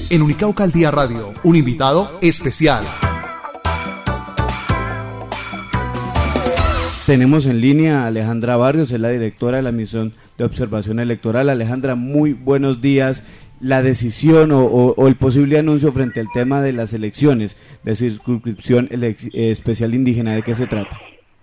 En Unicauca al Día Radio, un invitado especial. Tenemos en línea a Alejandra Barrios, es la directora de la Misión de Observación Electoral. Alejandra, muy buenos días. La decisión o el posible anuncio frente al tema de las elecciones de circunscripción especial indígena, ¿de qué se trata?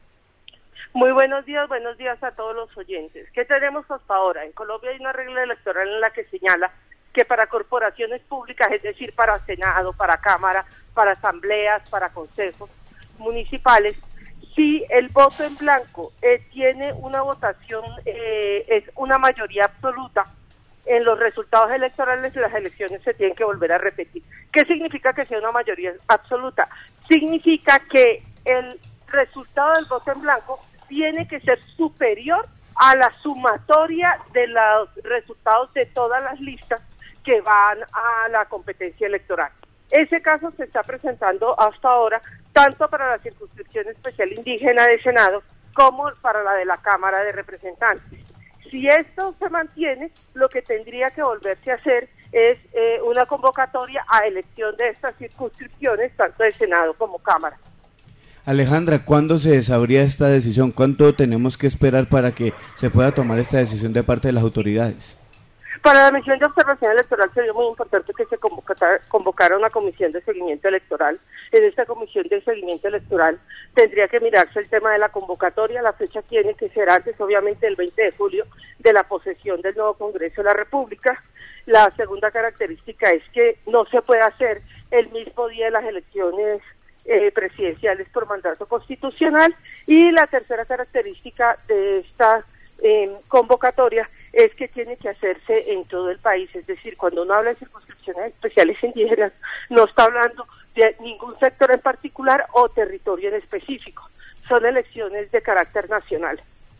Muy buenos días a todos los oyentes. ¿Qué tenemos hasta ahora? En Colombia hay una regla electoral en la que señala que para corporaciones públicas, es decir, para Senado, para Cámara, para asambleas, para consejos municipales, si el voto en blanco tiene una votación, es una mayoría absoluta en los resultados electorales, las elecciones se tienen que volver a repetir. ¿Qué significa que sea una mayoría absoluta? Significa que el resultado del voto en blanco tiene que ser superior a la sumatoria de los resultados de todas las listas que van a la competencia electoral. Ese caso se está presentando hasta ahora tanto para la circunscripción especial indígena de Senado como para la de la Cámara de Representantes. Si esto se mantiene, lo que tendría que volverse a hacer es una convocatoria a elección de estas circunscripciones, tanto de Senado como Cámara. Alejandra, ¿cuándo se sabría esta decisión? ¿Cuánto tenemos que esperar para que se pueda tomar esta decisión de parte de las autoridades? Para la misión de observación electoral sería muy importante que se convocara una comisión de seguimiento electoral. En esta comisión de seguimiento electoral tendría que mirarse el tema de la convocatoria. La fecha tiene que ser antes, obviamente, del 20 de julio de la posesión del nuevo Congreso de la República. La segunda característica es que no se puede hacer el mismo día de las elecciones presidenciales por mandato constitucional. Y la tercera característica de esta convocatoria es que tiene que hacerse en todo el país, es decir, cuando uno habla de circunscripciones especiales indígenas, no está hablando de ningún sector en particular o territorio en específico, son elecciones de carácter nacional.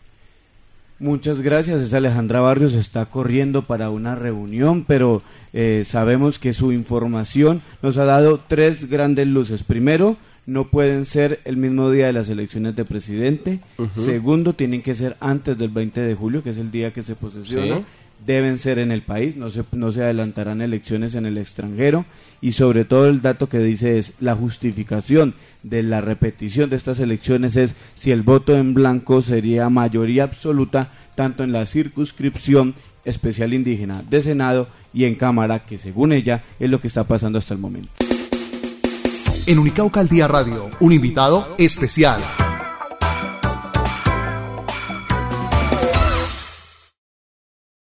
Muchas gracias, es Alejandra Barrios, está corriendo para una reunión, pero sabemos que su información nos ha dado tres grandes luces. Primero, no pueden ser el mismo día de las elecciones de presidente. Segundo, tienen que ser antes del 20 de julio, que es el día que se posesiona. Sí. Deben ser en el país, no se adelantarán elecciones en el extranjero. Y sobre todo el dato que dice es la justificación de la repetición de estas elecciones es si el voto en blanco sería mayoría absoluta tanto en la circunscripción especial indígena de Senado y en Cámara, que según ella es lo que está pasando hasta el momento. En Unicauca al Día Radio, un invitado especial.